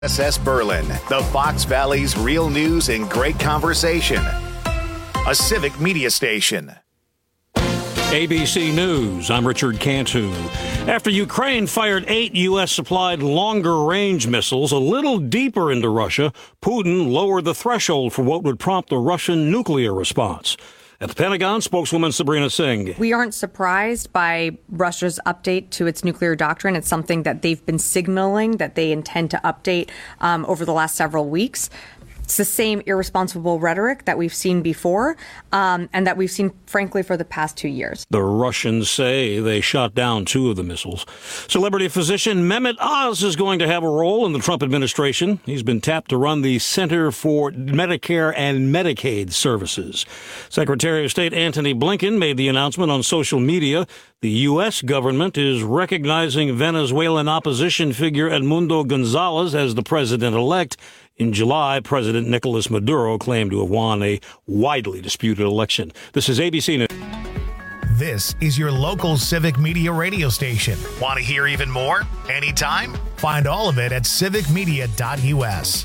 SS Berlin, the Fox Valley's real news and great conversation. A civic media station. ABC News, I'm Richard Cantu. After Ukraine fired 8 U.S.-supplied longer-range missiles a little deeper into Russia, Putin lowered the threshold for what would prompt a Russian nuclear response. At the Pentagon, spokeswoman Sabrina Singh. We aren't surprised by Russia's update to its nuclear doctrine. It's something that they've been signaling that they intend to update over the last several weeks. It's the same irresponsible rhetoric that we've seen before and that we've seen, frankly, for the past 2 years. The Russians say they shot down 2 of the missiles. Celebrity physician Mehmet Oz is going to have a role in the Trump administration. He's been tapped to run the Center for Medicare and Medicaid Services. Secretary of State Antony Blinken made the announcement on social media. The U.S. government is recognizing Venezuelan opposition figure Edmundo Gonzalez as the president-elect. In July, President Nicolas Maduro claimed to have won a widely disputed election. This is ABC News. This is your local civic media radio station. Want to hear even more? Anytime? Find all of it at civicmedia.us.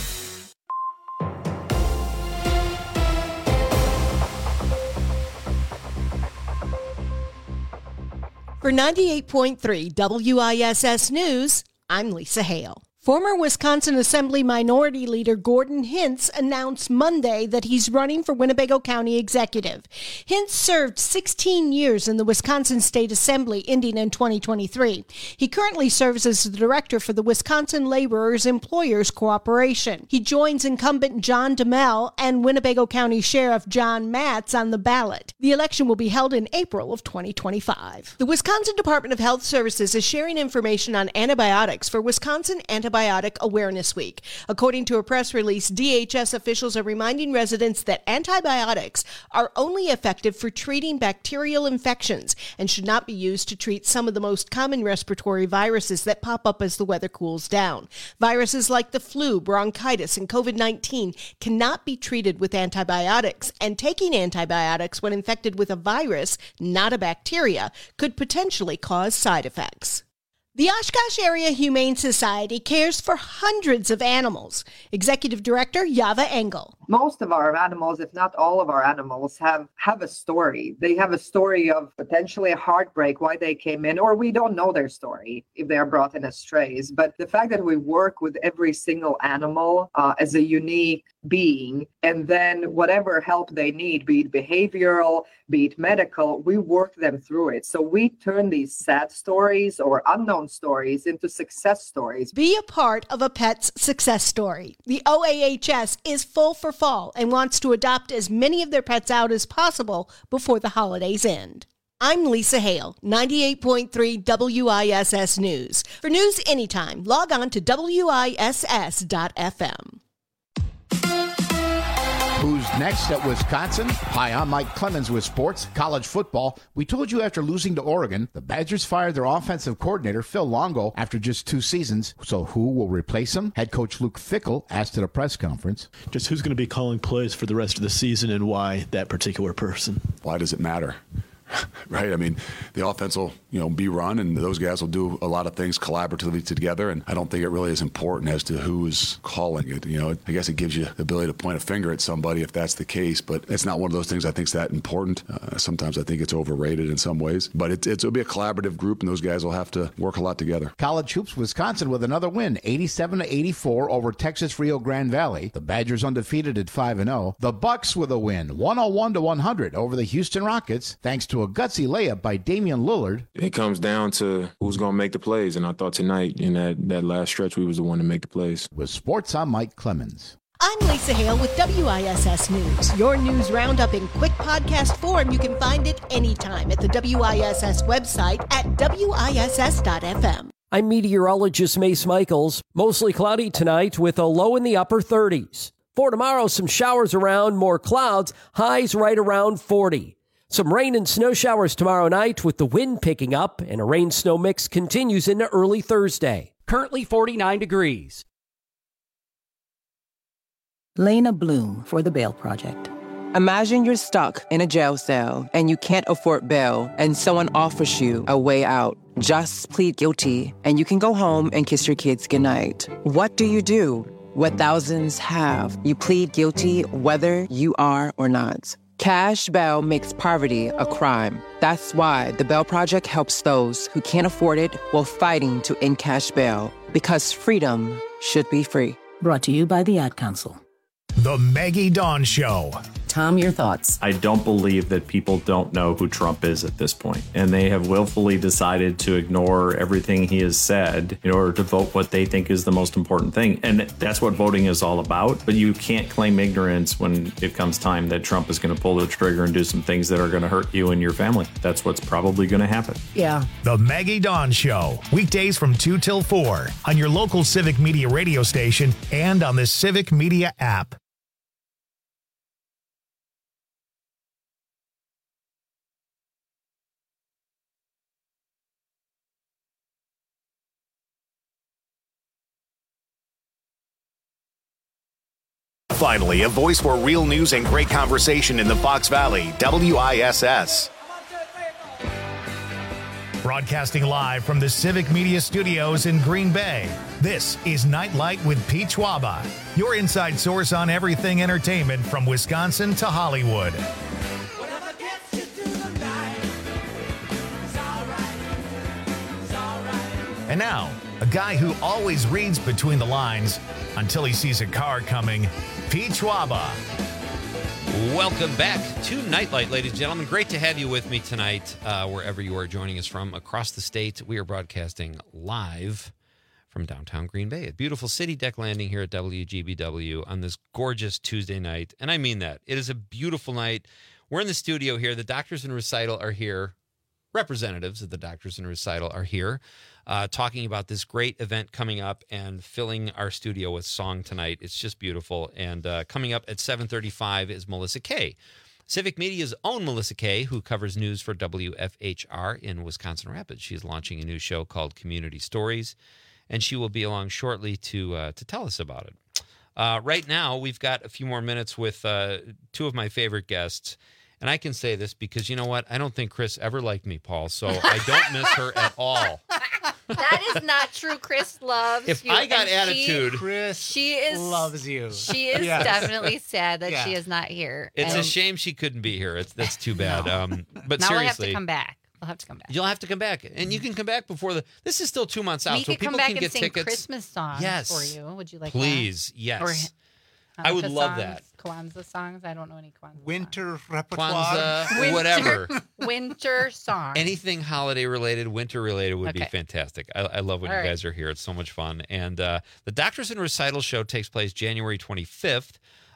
For 98.3 WISS News, I'm Lisa Hale. Former Wisconsin Assembly Minority Leader Gordon Hintz announced Monday that he's running for Winnebago County Executive. Hintz served 16 years in the Wisconsin State Assembly, ending in 2023. He currently serves as the director for the Wisconsin Laborers Employers Cooperation. He joins incumbent John DeMel and Winnebago County Sheriff John Matz on the ballot. The election will be held in April of 2025. The Wisconsin Department of Health Services is sharing information on antibiotics for Wisconsin Antibiotic Awareness Week. According to a press release, DHS officials are reminding residents that antibiotics are only effective for treating bacterial infections and should not be used to treat some of the most common respiratory viruses that pop up as the weather cools down. Viruses like the flu, bronchitis, and COVID-19 cannot be treated with antibiotics, and taking antibiotics when infected with a virus, not a bacteria, could potentially cause side effects. The Oshkosh Area Humane Society cares for hundreds of animals. Executive Director Yava Engel. Most of our animals, if not all of our animals, have a story. They have a story of potentially a heartbreak, why they came in, or we don't know their story if they are brought in as strays. But the fact that we work with every single animal as a unique being, and then whatever help they need, be it behavioral, be it medical, we work them through it. So we turn these sad stories or unknown stories into success stories. Be a part of a pet's success story. The OAHS is full for fall and wants to adopt as many of their pets out as possible before the holidays end. I'm Lisa Hale, 98.3 WISS News. For news anytime, log on to WISS.FM. Who's next at Wisconsin? Hi, I'm Mike Clemens with sports, college football. We told you after losing to Oregon, the Badgers fired their offensive coordinator, Phil Longo, after just 2 seasons. So who will replace him? Head coach Luke Fickell asked at a press conference. Just who's going to be calling plays for the rest of the season and why that particular person? Why does it matter? Right? I mean, the offense will, be run, and those guys will do a lot of things collaboratively together, and I don't think it really is important as to who is calling it. I guess it gives you the ability to point a finger at somebody if that's the case, but it's not one of those things I think is that important. Sometimes I think it's overrated in some ways, but it'll be a collaborative group, and those guys will have to work a lot together. College hoops, Wisconsin with another win, 87-84 over Texas Rio Grande Valley. The Badgers undefeated at 5-0. The Bucks with a win, 101-100 over the Houston Rockets, thanks to a gutsy layup by Damian Lillard. It comes down to who's going to make the plays, and I thought tonight in that last stretch we was the one to make the plays. With sports, I'm Mike Clemens. I'm Lisa Hale with WISS News. Your news roundup in quick podcast form. You can find it anytime at the WISS website at WISS.FM. I'm meteorologist Mace Michaels. Mostly cloudy tonight with a low in the upper 30s. For tomorrow, some showers around, more clouds, highs right around 40. Some rain and snow showers tomorrow night with the wind picking up, and a rain-snow mix continues into early Thursday. Currently 49 degrees. Lena Bloom for the Bail Project. Imagine you're stuck in a jail cell and you can't afford bail and someone offers you a way out. Just plead guilty and you can go home and kiss your kids goodnight. What do you do? What thousands have. You plead guilty whether you are or not. Cash bail makes poverty a crime. That's why the Bail Project helps those who can't afford it while fighting to end cash bail. Because freedom should be free. Brought to you by the Ad Council. The Maggie Dawn Show. Tom, your thoughts? I don't believe that people don't know who Trump is at this point, and they have willfully decided to ignore everything he has said in order to vote what they think is the most important thing. And that's what voting is all about. But you can't claim ignorance when it comes time that Trump is going to pull the trigger and do some things that are going to hurt you and your family. That's what's probably going to happen. Yeah. The Maggie Dawn Show. Weekdays from 2 till 4 on your local Civic Media radio station and on the Civic Media app. Finally, a voice for real news and great conversation in the Fox Valley, WISS. Broadcasting live from the Civic Media Studios in Green Bay, this is Nightlight with Pete Schwaba, your inside source on everything entertainment from Wisconsin to Hollywood. And now, a guy who always reads between the lines until he sees a car coming, Pete Schwaba. Welcome back to Nightlight, ladies and gentlemen. Great to have you with me tonight, wherever you are joining us from across the state. We are broadcasting live from downtown Green Bay at beautiful City Deck Landing here at WGBW on this gorgeous Tuesday night. And I mean that. It is a beautiful night. We're in the studio here. The Doctors in Recital are here. Representatives of the Doctors in Recital are here talking about this great event coming up and filling our studio with song tonight. It's just beautiful. And coming up at 7:35 is Melissa Kay, Civic Media's own Melissa Kay, who covers news for WFHR in Wisconsin Rapids. She's launching a new show called Community Stories, and she will be along shortly to tell us about it. Right now, we've got a few more minutes with two of my favorite guests. And I can say this because, you know what? I don't think Chris ever liked me, Paul, so I don't miss her at all. That is not true. Chris loves if you. I got attitude, she loves you. She is definitely sad that she is not here. It's a shame she couldn't be here. That's too bad. But now seriously, we'll have to come back. We'll have to come back. You'll have to come back, and you can come back before this is still 2 months out, we so could people come back can and get sing tickets. Christmas songs for you. Would you like Please, that? yes. Or I would Hanukkah love songs, that. Kwanzaa songs. I don't know any Kwanzaa Winter songs. repertoire. Kwanzaa, whatever. Winter songs. Anything holiday related, winter related would be fantastic. I love when you guys are here. It's so much fun. And the Doctors in Recital show takes place January 25th,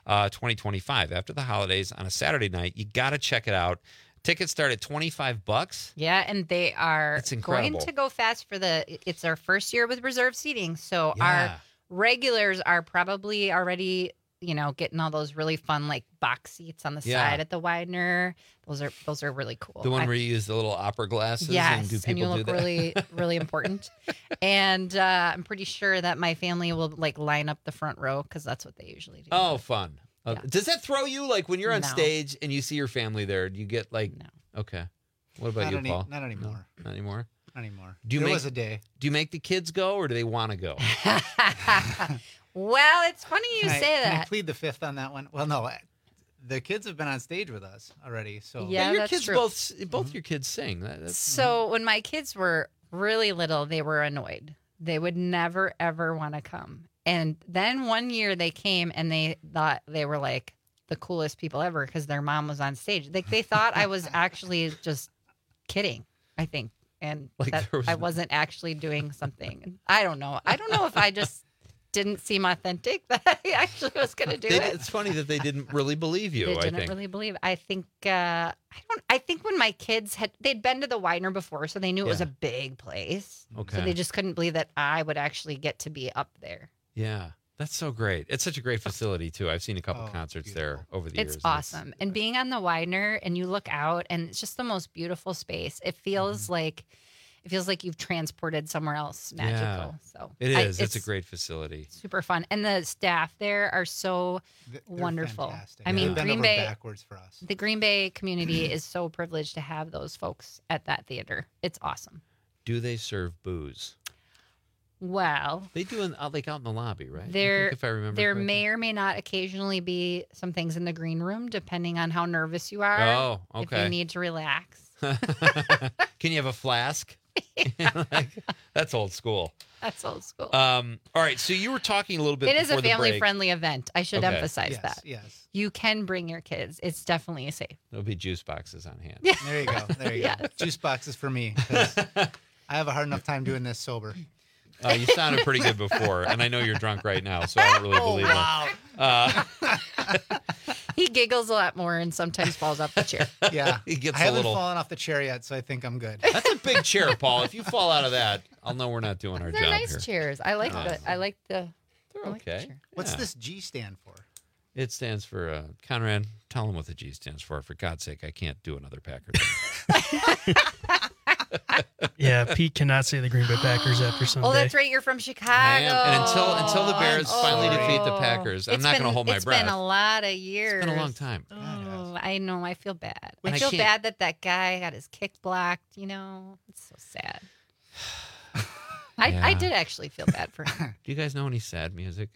2025, after the holidays on a Saturday night. You got to check it out. Tickets start at $25. Yeah, and they are going incredible. to go fast it's our first year with reserved seating. So our regulars are probably already, getting all those really fun box seats on the side at the Widener. Those are really cool. The one where you use the little opera glasses yes, and you look really, really important. And I'm pretty sure that my family will line up the front row because that's what they usually do. Oh, fun. Does that throw you when you're on stage and you see your family there? Do you get no? Okay. What about you, Paul? Not anymore. No, not anymore. Not anymore. There was a day. Do you make the kids go, or do they want to go? Well, it's funny you say that. Can I plead the fifth on that one? Well, no, the kids have been on stage with us already. So yeah, your that's kids true. both your kids sing. So when my kids were really little, they were annoyed. They would never ever want to come. And then one year they came and they thought they were the coolest people ever because their mom was on stage. They thought I was actually just kidding, I think. And that I wasn't actually doing something. I don't know. I don't know if I just didn't seem authentic that I actually was going to do it. It's funny that they didn't really believe you. They didn't really believe. I think I think when my kids they'd been to the Widener before, so they knew it was a big place. Okay. So they just couldn't believe that I would actually get to be up there. Yeah. That's so great. It's such a great facility, too. I've seen a couple concerts there over the years. It's awesome. And being on the Widener and you look out and it's just the most beautiful space. It feels like it feels like you've transported somewhere else magical. Yeah, So it is. It's a great facility. Super fun. And the staff there are so They're wonderful. fantastic. I mean, They've bent Green over Bay backwards for us. The Green Bay community is so privileged to have those folks at that theater. It's awesome. Do they serve booze? Well, They do like out in the lobby, right? I there, think if I remember there correctly. may or may not occasionally be some things in the green room, depending on how nervous you are. Oh, If okay. you need to relax. Can you have a flask? That's old school. That's old school. All right, so you were talking a little bit. It is a before the break. family-friendly event. I should Okay. emphasize Yes, that. yes. You can bring your kids. It's definitely safe. There'll be juice boxes on hand. There you go. There you go. Juice boxes for me. 'Cause I have a hard enough time doing this sober. You sounded pretty good before, and I know you're drunk right now, so I don't really believe it. He giggles a lot more and sometimes falls off the chair. Yeah. He gets I haven't a little. fallen off the chair yet, so I think I'm good. That's a big chair, Paul. If you fall out of that, I'll know we're not doing our They're job nice here. chairs. I like the. They're okay. What's Yeah. this G stand for? It stands for Conrad. Tell him what the G stands for. For God's sake, I can't do another Packer. Yeah, Pete cannot say the Green Bay Packers after Sunday. Oh, that's right. You're from Chicago. I am, and until the Bears finally defeat the Oh. Packers, I'm It's not going to been- hold my It's breath. been a lot of years. It's been a long time. Oh, I know. I feel bad. And I I feel can't- bad that guy got his kick blocked. You know, it's so sad. I Yeah. did actually feel bad for him. Do you guys know any sad music?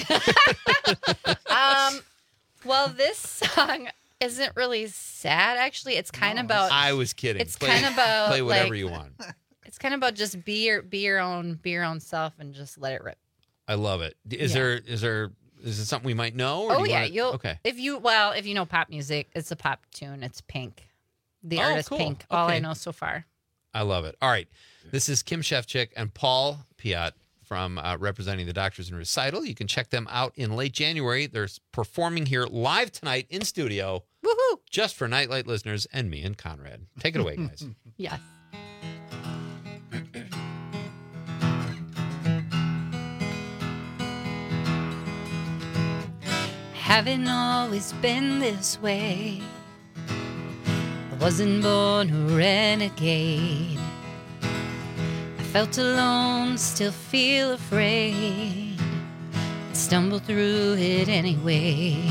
Well, this song isn't really sad. Actually, it's kind of about. I was kidding. It's kind of about play whatever like, you want. It's kind of about just be your own self and just let it rip. I love it. Is it something we might know? Or Oh do you yeah, wanna- you'll. Okay. If you know pop music, it's a pop tune. It's Pink. The Oh, artist cool. Pink. All I Okay. know so far. I love it. All right. This is Kim Shefchick and Paul Piat from representing the Doctors in Recital. You can check them out in late January. They're performing here live tonight in studio. Woohoo! Just for Nightlight listeners and me and Conrad. Take it away, guys. Yes. Haven't always been this way. I wasn't born a renegade. I felt alone, still feel afraid. I stumbled through it anyway.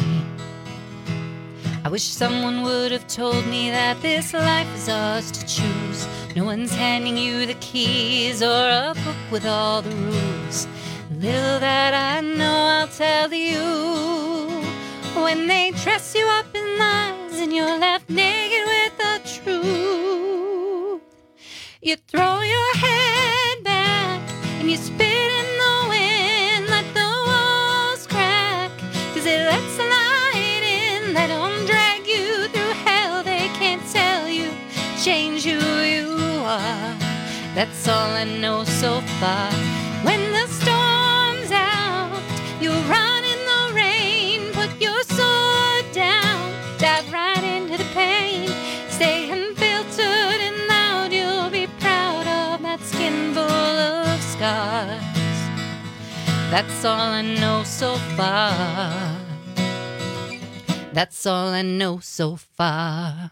I wish someone would have told me that this life is ours to choose. No one's handing you the keys or a book with all the rules. Little that I know, I'll tell you. When they dress you up in lies and you're left naked with the truth, you throw your head back and you spit in the wind. Let the walls crack, 'cause it lets the light in. Let them drag you through hell. They can't tell you, change who you are. That's all I know so far. When the storm's out, you run in the rain. Put your sword down, dive right into the pain. Stay unfiltered and loud. You'll be proud of that skin full of scars. That's all I know so far. That's all I know so far.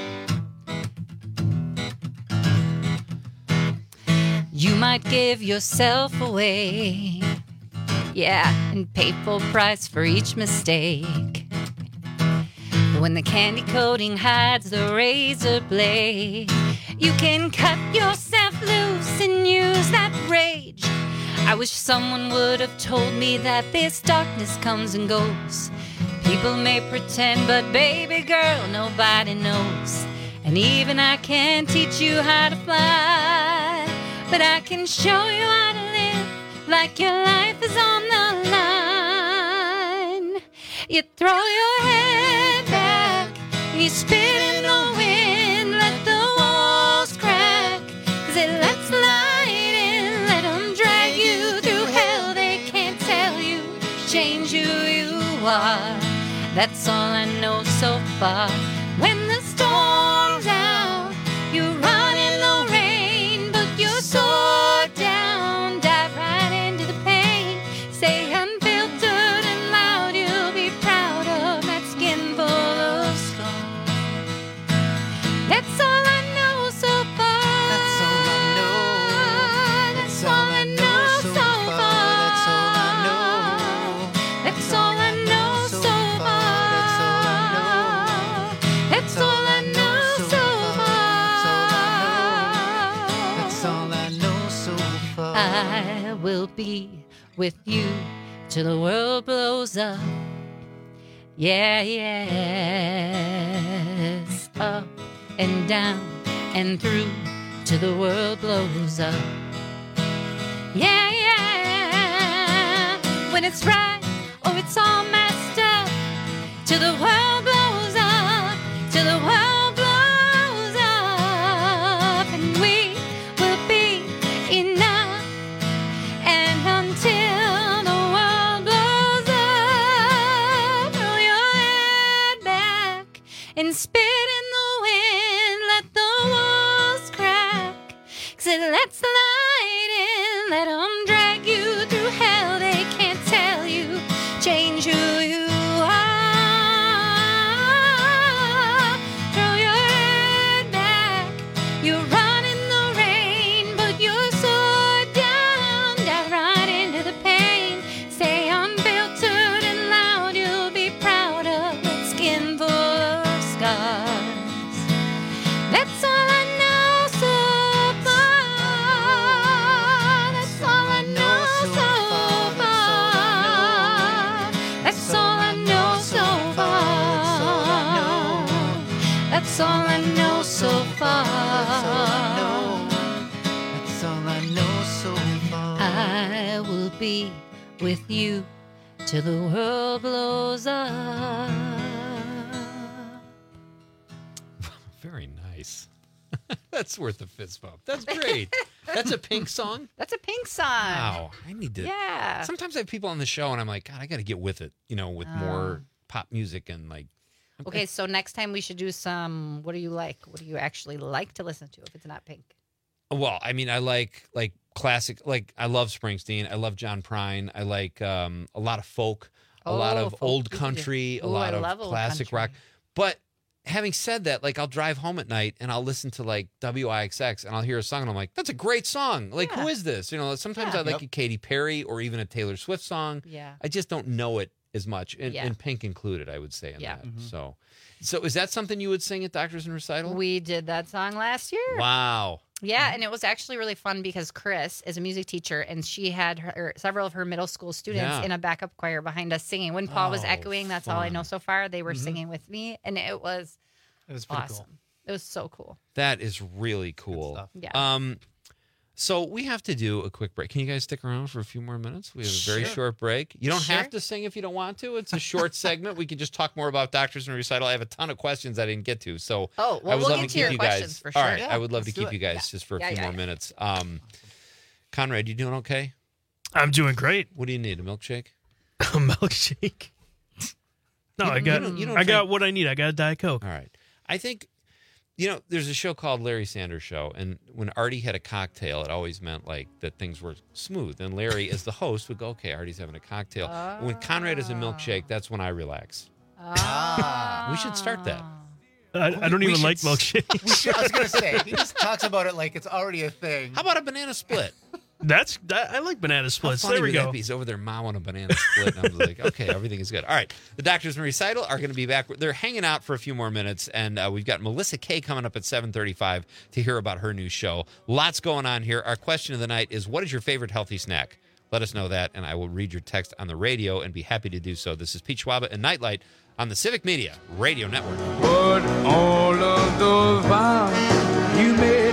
You might give yourself away, yeah, and pay full price for each mistake. But when the candy coating hides the razor blade, you can cut yourself loose and use that rage. I wish someone would have told me that this darkness comes and goes. People may pretend, but baby girl, nobody knows. And even I can't teach you how to fly, but I can show you how to live like your life is on the line. You throw your head back and you spit in the wind. Let the walls crack, 'cause it lets light in. Let them drag you through hell. They can't tell you, change who you are. That's all I know so far. When the storm's out, you run in the rain. Put your sword down, dive right into the pain. Stay unfiltered and loud. You'll be proud of that skin full of scars. That's all I know so far. That's all I know with you till the world blows up. Yeah, yes. Up and down and through till the world blows up. Yeah, yeah. When it's right or it's all messed up, till the world blows up, till the world blows up, and we will be enough. And until the world blows up, throw your head back and spit in the wind. Let the walls crack, 'cause it lets the light in. Let them drag you through hell. They can't tell you, change who you are. Throw your head back. You're running the rain, but you're so down, dive right into the pain. Stay unfiltered and loud. You'll be proud of that skin full of scars. That's all I know so far. That's all I know so far. That's all I know so far. That's all I know so far. That's all I know so far. I will be with you till the world blows up. Very nice. That's worth a fist bump. That's great. That's a Pink song? That's a Pink song. Wow. I need to. Yeah. Sometimes I have people on the show and I'm like, God, I got to get with it, with more pop music and like. Okay, so next time we should do some, what do you like? What do you actually like to listen to if it's not Pink? Well, I mean, I like classic, I love Springsteen. I love John Prine. I like a lot of folk, a lot of folk old music. country, a Ooh, lot I of love old classic country. rock. But having said that, I'll drive home at night and I'll listen to WIXX and I'll hear a song and I'm like, that's a great song. Who is this? Sometimes I like a Katy Perry or even a Taylor Swift song. Yeah. I just don't know it as much, and Pink included, I would say in that. So is that something you would sing at Doctors in Recital? We did that song last year. Wow. Yeah, and it was actually really fun because Chris is a music teacher, and she had several of her middle school students in a backup choir behind us singing. When Paul was echoing, that's all I know so far, they were singing with me, and it was pretty awesome. cool. It was so cool. That is really cool. Yeah. So we have to do a quick break. Can you guys stick around for a few more minutes? We have a very short break. You don't have to sing if you don't want to. It's a short segment. We can just talk more about Doctors in Recital. I have a ton of questions I didn't get to. So I would we'll love get to to keep your you questions guys. for sure. All right. Yeah, I would love to let's keep do you it. guys just for a Yeah, few yeah, more yeah. minutes. Conrad, you doing okay? I'm doing great. What do you need? A milkshake? A milkshake? No, I got what I need. I got a Diet Coke. All right. I think, there's a show called Larry Sanders Show, and when Artie had a cocktail, it always meant that things were smooth. And Larry, as the host, would go, okay, Artie's having a cocktail. When Conrad has a milkshake, that's when I relax. We should start that. I don't even like milkshakes. I was going to say, he just talks about it like it's already a thing. How about a banana split? I like banana splits. How funny There we would go. that be? He's over there mowing a banana split. And I'm like, okay, everything is good. All right. The Doctors in Recital are going to be back. They're hanging out for a few more minutes. And we've got Melissa Kay coming up at 7:35 to hear about her new show. Lots going on here. Our question of the night is, what is your favorite healthy snack? Let us know that, and I will read your text on the radio and be happy to do so. This is Pete Schwaba and Nightlight on the Civic Media Radio Network. But all of those vows you made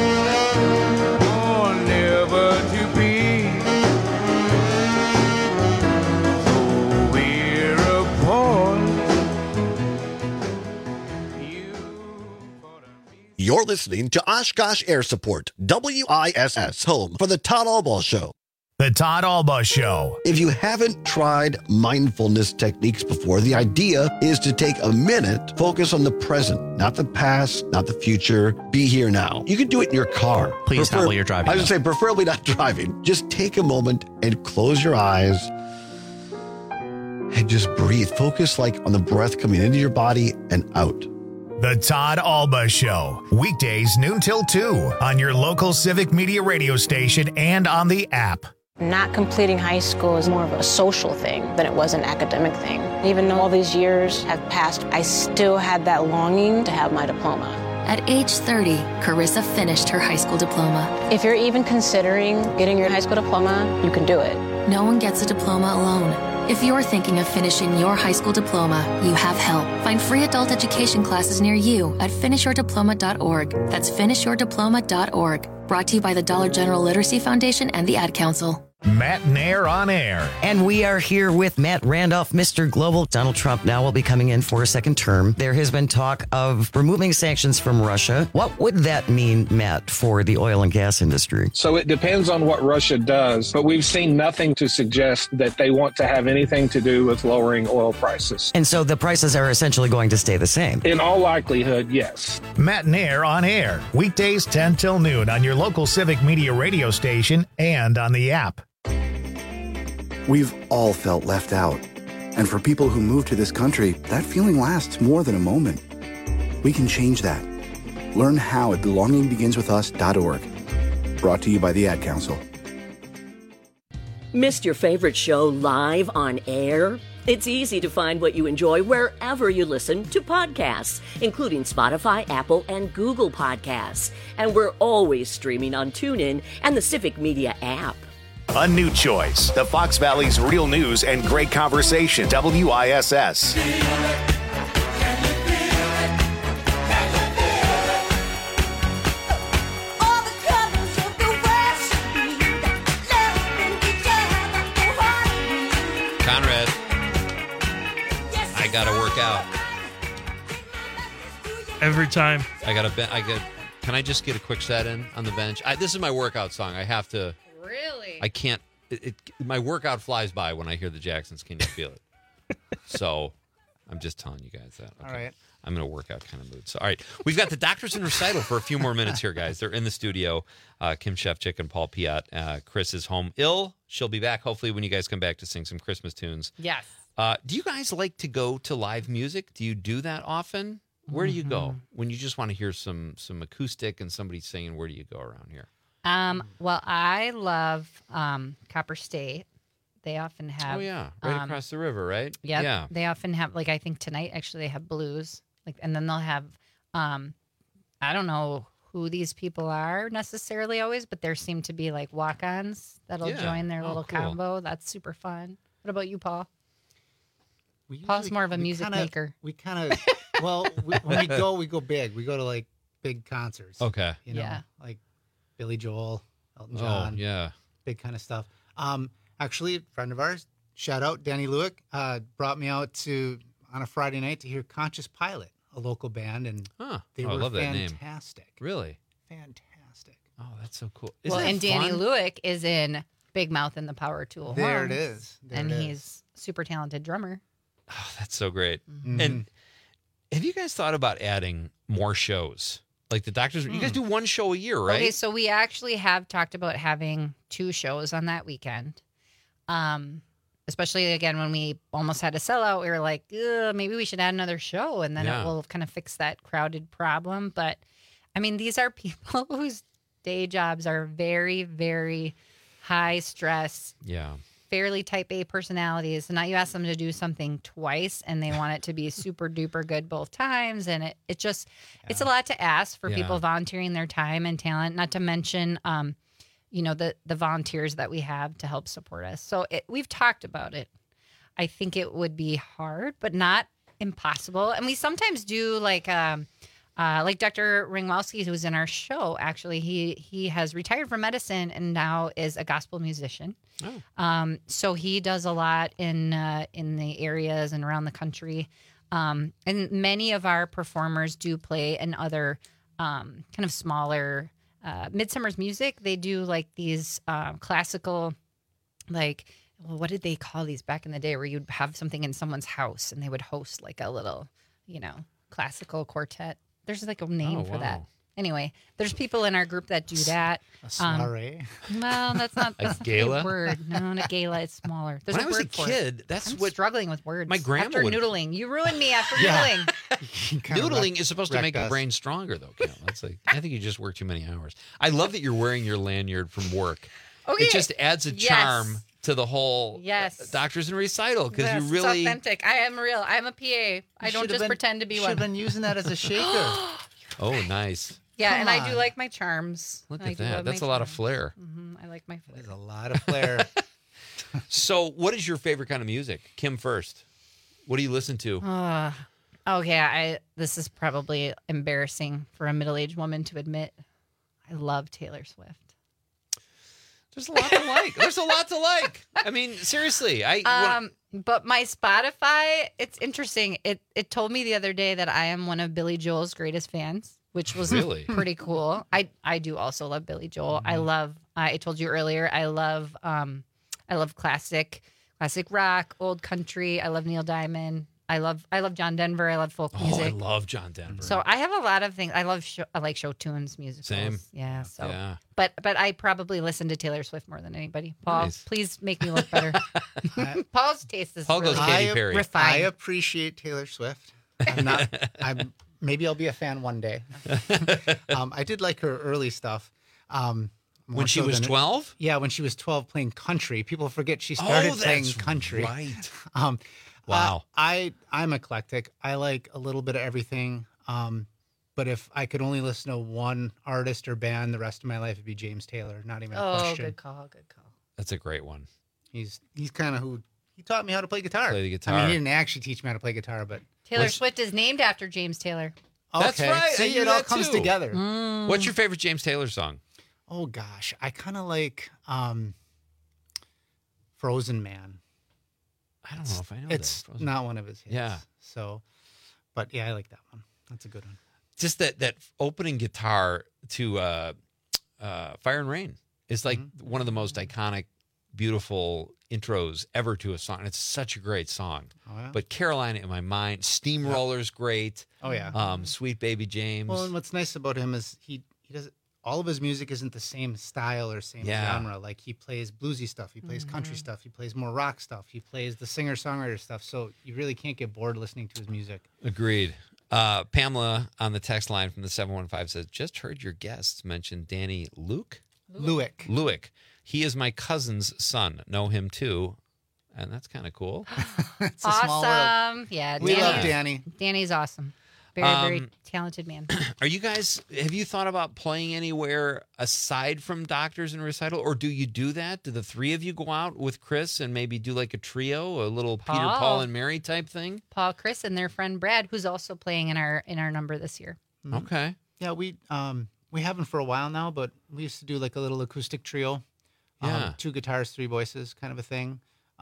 are never to be. So we're apart. You're listening to Oshkosh Air Support, WISS, home for the Todd Albaugh Show. The Todd Albaugh Show. If you haven't tried mindfulness techniques before, the idea is to take a minute, focus on the present, not the past, not the future. Be here now. You can do it in your car. Please not while you're driving. I would say preferably not driving. Just take a moment and close your eyes and just breathe. Focus on the breath coming into your body and out. The Todd Albaugh Show. Weekdays noon till 2 on your local Civic Media radio station and on the app. Not completing high school is more of a social thing than it was an academic thing. Even though all these years have passed, I still had that longing to have my diploma. At age 30, Carissa finished her high school diploma. If you're even considering getting your high school diploma, you can do it. No one gets a diploma alone. If you're thinking of finishing your high school diploma, you have help. Find free adult education classes near you at finishyourdiploma.org. That's finishyourdiploma.org. Brought to you by the Dollar General Literacy Foundation and the Ad Council. Matt Nair on air. And we are here with Matt Randolph, Mr. Global. Donald Trump now will be coming in for a second term. There has been talk of removing sanctions from Russia. What would that mean, Matt, for the oil and gas industry? So it depends on what Russia does, but we've seen nothing to suggest that they want to have anything to do with lowering oil prices. And so the prices are essentially going to stay the same? In all likelihood, yes. Matt Nair on air. Weekdays 10 till noon on your local Civic Media radio station and on the app. We've all felt left out. And for people who move to this country, that feeling lasts more than a moment. We can change that. Learn how at belongingbeginswithus.org. Brought to you by the Ad Council. Missed your favorite show live on air? It's easy to find what you enjoy wherever you listen to podcasts, including Spotify, Apple, and Google Podcasts. And we're always streaming on TuneIn and the Civic Media app. A new choice. The Fox Valley's real news and great conversation. WISS. Conrad, I gotta work out. Every time. Can I just get a quick set in on the bench? This is my workout song. I have to. Really? I can't. My workout flies by when I hear the Jacksons. Can you feel it? So I'm just telling you guys that. Okay. All right. I'm in a workout kind of mood. So, all right. We've got the Doctors in Recital for a few more minutes here, guys. They're in the studio. Kim Shefchick and Paul Piat. Chris is home ill. She'll be back hopefully when you guys come back to sing some Christmas tunes. Yes. Do you guys like to go to live music? Do you do that often? Where do you go when you just want to hear some acoustic and somebody singing? Where do you go around here? Well, I love Copper State. They often have. Oh yeah, right across the river, right? Yep. Yeah. They often have, like, I think tonight actually they have blues, and then they'll have. I don't know who these people are necessarily always, but there seem to be like walk-ons that'll join their little combo. That's super fun. What about you, Paul? Paul's more of a music maker. We kind of when we go big. We go to like big concerts. Okay. You know, like Billy Joel, Elton John. Oh, yeah. Big kind of stuff. Actually, a friend of ours, shout out Danny Lewick, brought me out on a Friday night to hear Conscious Pilot, a local band, and they were love that fantastic. Name. Really? Fantastic. Oh, that's so cool. And Danny Lewick is in Big Mouth and the Power Tool. There Horns, it is. He's super talented drummer. Oh, that's so great. Mm-hmm. And have you guys thought about adding more shows? Like the Doctors, you guys do one show a year, right? Okay, so we actually have talked about having 2 shows on that weekend. Especially, again, when we almost had a sellout, we were like, maybe we should add another show, and then it will kind of fix that crowded problem. But, I mean, these are people whose day jobs are very, very high stress. Yeah. Fairly type A personalities. And now you ask them to do something twice and they want it to be super duper good both times. And it's a lot to ask for people volunteering their time and talent, not to mention, the volunteers that we have to help support us. So we've talked about it. I think it would be hard, but not impossible. And we sometimes do like Dr. Ringwalski, who's in our show, actually, he has retired from medicine and now is a gospel musician. Oh. So he does a lot in the areas and around the country. And many of our performers do play in other kind of smaller Midsummer's Music. They do like these classical, what did they call these back in the day, where you'd have something in someone's house and they would host like a little, classical quartet. There's like a name for that. Anyway, there's people in our group that do that. A soiree? Well, that's not a gala. A word. No, a gala. It's smaller. There's when I was a for kid, it. that's I'm what struggling with words. My grandma after would... noodling. You ruined me after noodling. Noodling is supposed to make the brain stronger, though. Cal. That's I think you just work too many hours. I love that you're wearing your lanyard from work. Okay. It just adds a charm to the whole Doctors in Recital, because you really it's authentic. I am real. I'm a PA. I don't just pretend to be one. Should have been using that as a shaker. Oh, nice. Yeah, and I do like my charms. Look at that. That's a lot of flair. I like my flair. There's a lot of flair. So, what is your favorite kind of music? Kim first. What do you listen to? Okay, this is probably embarrassing for a middle-aged woman to admit. I love Taylor Swift. There's a lot to like. There's a lot to like. I mean, seriously. But my Spotify, it's interesting. It told me the other day that I am one of Billy Joel's greatest fans, which was really pretty cool. I do also love Billy Joel. I told you earlier, I love classic rock, old country. I love Neil Diamond. I love John Denver. I love folk music. I love John Denver. So I have a lot of things. I like show tunes, musicals. Same. Yeah. So, yeah. But I probably listen to Taylor Swift more than anybody. Paul, please make me look better. Paul's taste is Paul goes Katy Perry. Refined. I appreciate Taylor Swift. Maybe I'll be a fan one day. I did like her early stuff. When she was 12? Yeah, when she was 12 playing country. People forget she started playing country. Right. Wow. I'm eclectic. I like a little bit of everything. But if I could only listen to one artist or band the rest of my life, it'd be James Taylor. Not even a question. Oh, good call. That's a great one. He's kind of he taught me how to play guitar. Play the guitar. I mean, he didn't actually teach me how to play guitar, but Taylor Swift is named after James Taylor. That's right. See, it all comes together. What's your favorite James Taylor song? Oh gosh, I kind of like Frozen Man. I don't know if I know it's that. not one of his hits. Yeah. So, but yeah, I like that one. That's a good one. Just that opening guitar to Fire and Rain is like one of the most iconic, beautiful intros ever to a song. It's such a great song. Oh, yeah? But Carolina in my mind, Steamroller's great. Oh yeah. Sweet Baby James. Well, and what's nice about him is he does all of his music isn't the same style or same genre. Like he plays bluesy stuff, he plays country stuff, he plays more rock stuff, he plays the singer-songwriter stuff. So you really can't get bored listening to his music. Agreed. Pamela on the text line from the 715 says, just heard your guests mention Danny Lewick. He is my cousin's son. Know him too. And that's kind of cool. It's a small world. Yeah. We love Danny. Danny's awesome. Very talented man. Have you thought about playing anywhere aside from Doctors in Recital, or do you do that? Do the three of you go out with Chris and maybe do like a trio, a little Peter, Paul, and Mary type thing? Paul, Chris, and their friend Brad, who's also playing in our number this year. Okay. Yeah, we haven't for a while now, but we used to do like a little acoustic trio. Yeah. 2 guitars, 3 voices kind of a thing.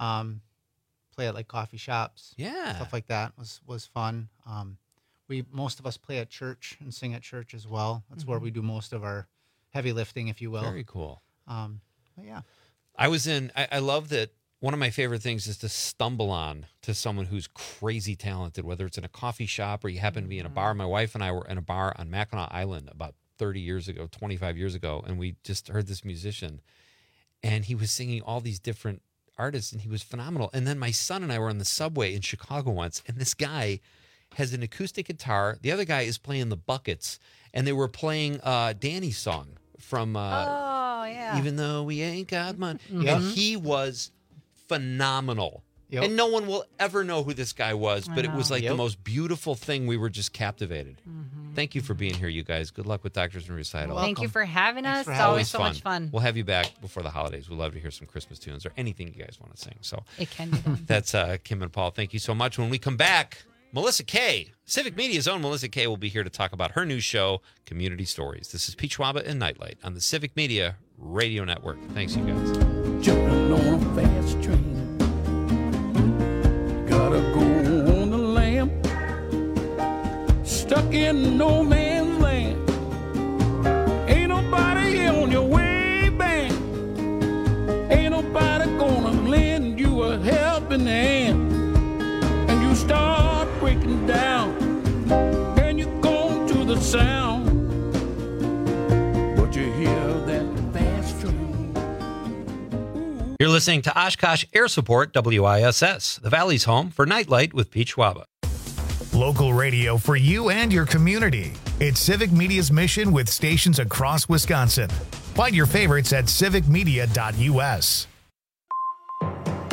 Play at like coffee shops. Yeah. Stuff like that was fun. Most of us play at church and sing at church as well. That's where we do most of our heavy lifting, if you will. Very cool. But yeah. I love that one of my favorite things is to stumble on to someone who's crazy talented, whether it's in a coffee shop or you happen to be in a bar. My wife and I were in a bar on Mackinac Island about 25 years ago, and we just heard this musician, and he was singing all these different artists, and he was phenomenal. And then my son and I were on the subway in Chicago once, and this guy has an acoustic guitar. The other guy is playing the buckets, and they were playing Danny's song from Even Though We Ain't Got Money. And he was phenomenal. Yep. And no one will ever know who this guy was, but it was like the most beautiful thing. We were just captivated. Thank you for being here, you guys. Good luck with Doctors in Recital. Thank you for having us. It's always so much fun. We'll have you back before the holidays. We'd love to hear some Christmas tunes or anything you guys want to sing. So it can be done. That's Kim and Paul. Thank you so much. When we come back, Melissa Kay, Civic Media's own Melissa Kay, will be here to talk about her new show, Community Stories. This is Pete Schwaba and Nightlight on the Civic Media Radio Network. Thanks, you guys. Jumping on a fast train, gotta go on the lam, stuck in no man's land. Ain't nobody on your way back. Ain't nobody gonna lend you a helping hand. And you start breaking down, and you go to the sound, but you hear that fast train. You're listening to Oshkosh Air Support, WISS, the Valley's home for Nightlight with Pete Schwaba. Local radio for you and your community. It's Civic Media's mission with stations across Wisconsin. Find your favorites at civicmedia.us.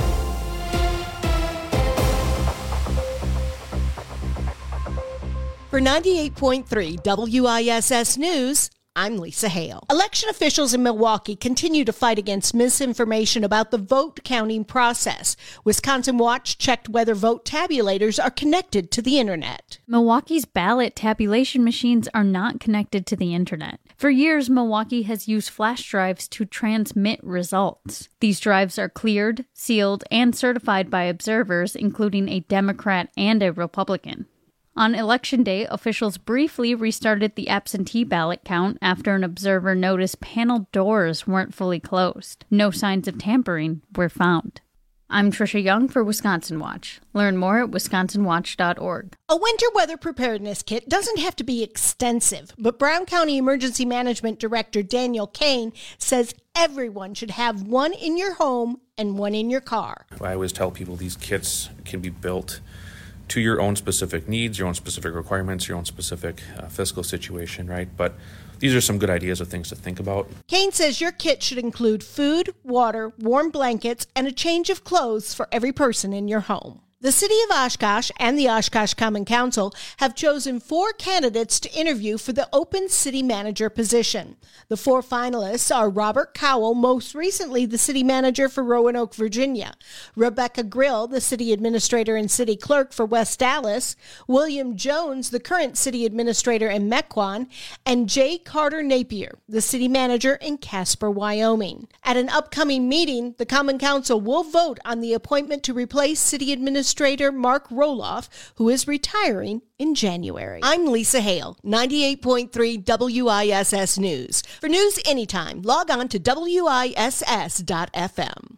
For For 98.3 WISS News, I'm Lisa Hale. Election officials in Milwaukee continue to fight against misinformation about the vote counting process. Wisconsin Watch checked whether vote tabulators are connected to the internet. Milwaukee's ballot tabulation machines are not connected to the internet. For years, Milwaukee has used flash drives to transmit results. These drives are cleared, sealed, and certified by observers, including a Democrat and a Republican. On Election Day, officials briefly restarted the absentee ballot count after an observer noticed panel doors weren't fully closed. No signs of tampering were found. I'm Trisha Young for Wisconsin Watch. Learn more at wisconsinwatch.org. A winter weather preparedness kit doesn't have to be extensive, but Brown County Emergency Management Director Daniel Kane says everyone should have one in your home and one in your car. I always tell people these kits can be built to your own specific needs, your own specific requirements, your own specific fiscal situation, right? But these are some good ideas of things to think about. Kane says your kit should include food, water, warm blankets, and a change of clothes for every person in your home. The City of Oshkosh and the Oshkosh Common Council have chosen 4 candidates to interview for the open city manager position. The 4 finalists are Robert Cowell, most recently the city manager for Roanoke, Virginia; Rebecca Grill, the city administrator and city clerk for West Dallas; William Jones, the current city administrator in Mequon; and Jay Carter Napier, the city manager in Casper, Wyoming. At an upcoming meeting, the Common Council will vote on the appointment to replace city administrator Mark Roloff, who is retiring in January. I'm Lisa Hale, 98.3 WISS News. For news anytime, log on to WISS.FM.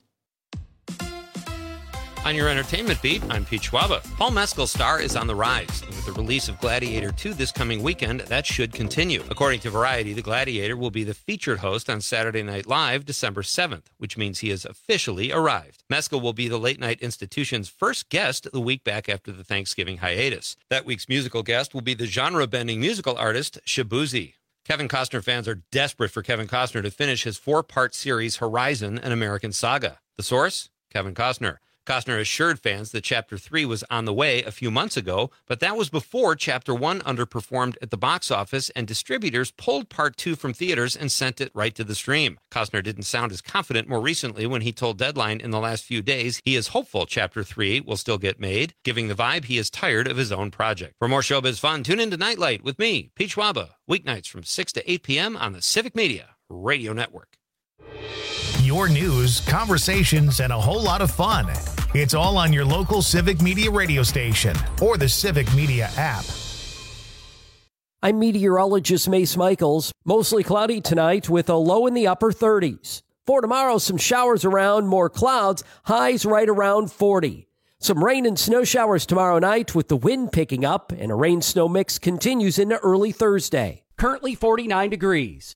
On your entertainment beat, I'm Pete Schwaba. Paul Mescal's star is on the rise. With the release of Gladiator 2 this coming weekend, that should continue. According to Variety, the Gladiator will be the featured host on Saturday Night Live December 7th, which means he has officially arrived. Mescal will be the Late Night Institution's first guest the week back after the Thanksgiving hiatus. That week's musical guest will be the genre-bending musical artist Shabuzi. Kevin Costner fans are desperate for Kevin Costner to finish his 4-part series Horizon: An American Saga. The source? Kevin Costner. Costner assured fans that Chapter 3 was on the way a few months ago, but that was before Chapter 1 underperformed at the box office and distributors pulled Part 2 from theaters and sent it right to the stream. Costner didn't sound as confident more recently when he told Deadline in the last few days he is hopeful Chapter 3 will still get made, giving the vibe he is tired of his own project. For more showbiz fun, tune in to Nightlight with me, Pete Schwaba, weeknights from 6 to 8 p.m. on the Civic Media Radio Network. Your news, conversations, and a whole lot of fun. It's all on your local Civic Media radio station or the Civic Media app. I'm meteorologist Mace Michaels. Mostly cloudy tonight with a low in the upper 30s. For tomorrow, some showers around, more clouds, highs right around 40. Some rain and snow showers tomorrow night with the wind picking up, and a rain-snow mix continues into early Thursday. Currently 49 degrees.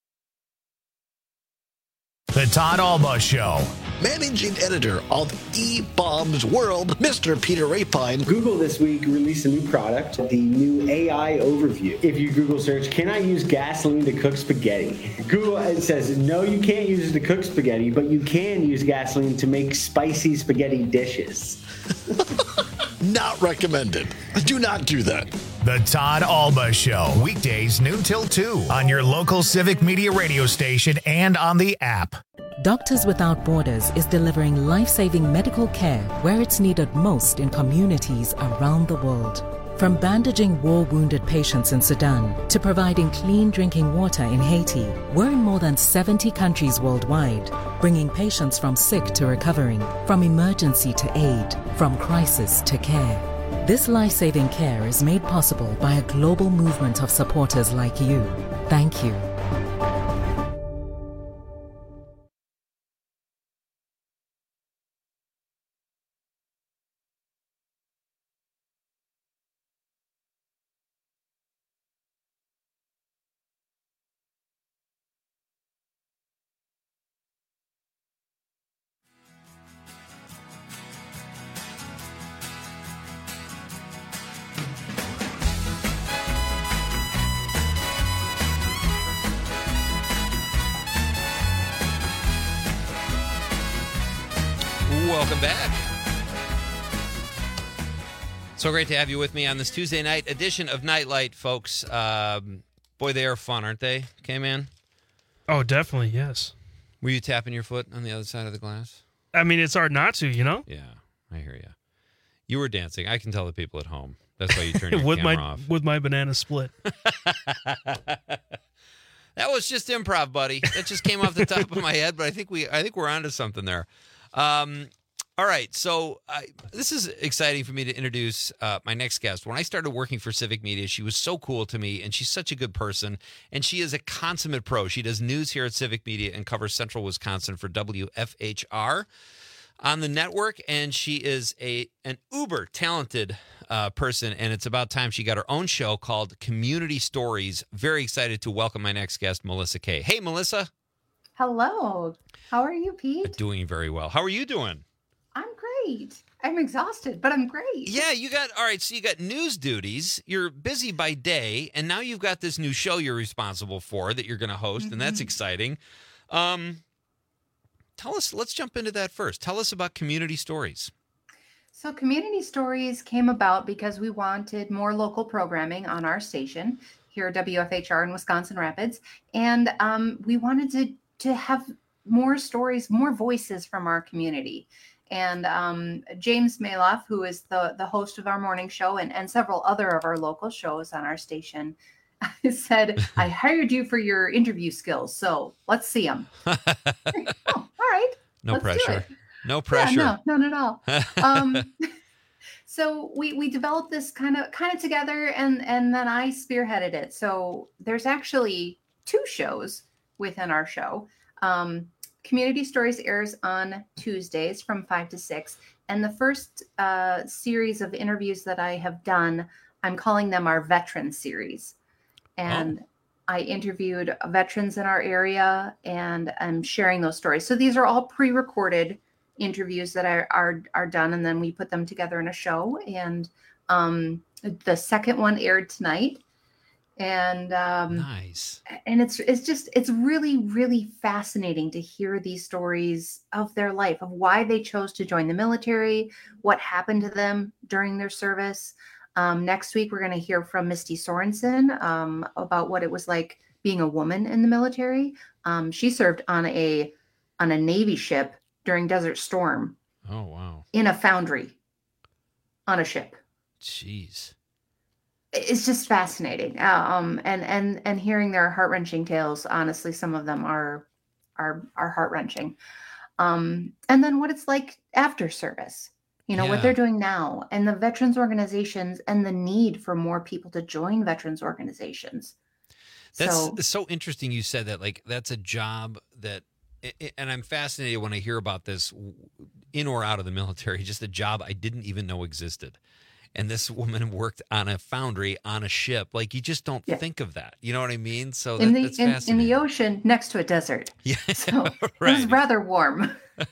The Todd Alba Show. Managing editor of eBaum's World, Mr. Peter Rapine. Google this week released a new product, the new AI Overview. If you Google search, can I use gasoline to cook spaghetti? Google says, no, you can't use it to cook spaghetti, but you can use gasoline to make spicy spaghetti dishes. Not recommended. Do not do that. The Todd Alba Show. Weekdays noon till 2 on your local Civic Media radio station and on the app. Doctors Without Borders is delivering life-saving medical care where it's needed most in communities around the world. From bandaging war-wounded patients in Sudan to providing clean drinking water in Haiti, we're in more than 70 countries worldwide, bringing patients from sick to recovering, from emergency to aid, from crisis to care. This life-saving care is made possible by a global movement of supporters like you. Thank you. Welcome back. So great to have you with me on this Tuesday night edition of Nightlight, folks. Boy, they are fun, aren't they, K-Man? Oh, definitely, yes. Were you tapping your foot on the other side of the glass? I mean, it's hard not to, you know? Yeah, I hear you. You were dancing. I can tell the people at home. That's why you turned your with camera my off. with my banana split. That was just improv, buddy. That just came off the top of my head, but I think we're onto something there. All right, so this is exciting for me to introduce my next guest. When I started working for Civic Media, she was so cool to me, and she's such a good person, and she is a consummate pro. She does news here at Civic Media and covers Central Wisconsin for WFHR on the network, and she is an uber talented person, and it's about time she got her own show called Community Stories. Very excited to welcome my next guest, Melissa Kay. Hey, Melissa. Hello. How are you, Pete? Doing very well. How are you doing? I'm great. I'm exhausted, but I'm great. Yeah, you got news duties. You're busy by day, and now you've got this new show you're responsible for that you're going to host, and that's exciting. Let's jump into that first. Tell us about Community Stories. So Community Stories came about because we wanted more local programming on our station here at WFHR in Wisconsin Rapids, and we wanted to have more stories, more voices from our community. And James Maloff, who is the host of our morning show and several other of our local shows on our station, said, I hired you for your interview skills, so let's see them. Oh, all right. No let's pressure. do it. No pressure. Yeah, no, not at all. So we developed this kind of together, and then I spearheaded it. So there's actually 2 shows within our show. Community Stories airs on Tuesdays from 5 to 6. And the first series of interviews that I have done, I'm calling them our Veteran Series. And I interviewed veterans in our area, and I'm sharing those stories. So these are all pre-recorded interviews that are done, and then we put them together in a show. And the second one aired tonight. And nice. And it's really, really fascinating to hear these stories of their life, of why they chose to join the military, what happened to them during their service. Next week, we're going to hear from Misty Sorensen about what it was like being a woman in the military. She served on a Navy ship during Desert Storm. Oh, wow. In a foundry on a ship. Jeez. It's just fascinating. And hearing their heart-wrenching tales, honestly, some of them are heart-wrenching. And then what it's like after service, what they're doing now, and the veterans organizations and the need for more people to join veterans organizations. That's so interesting you said that. Like, that's a job that, and I'm fascinated when I hear about this in or out of the military, just a job I didn't even know existed. And this woman worked on a foundry on a ship. Like, you just don't think of that. You know what I mean? So that's fascinating. In the ocean next to a desert. Yeah, so right. It was rather warm.